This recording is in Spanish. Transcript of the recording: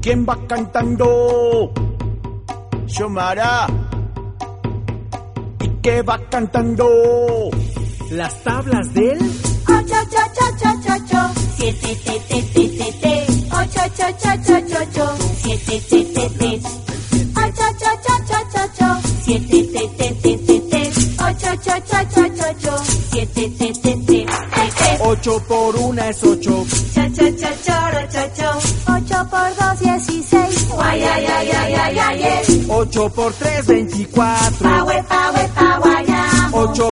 ¿Quién va cantando? Xiomara. ¿Y qué va cantando? Las tablas del 8, 8, 8, 8, 8, 7, te, te, te, te, te. 8, 8, 8, 8, 8, 7, te, te, te. 8, 8, 8, 8, 8, 7, te, te, te, te, te. 8, 8, 8, 8, 8, 7, te, te, te, te. 8 por 1 es 8. Cha, cha, cha, choro, cho, cho. 8 por 2, 16. Guay, ay, ay, ay, ay, ay, ay. 8 por 3, 24. Pa, we, pa, we, pa, guayamo. 8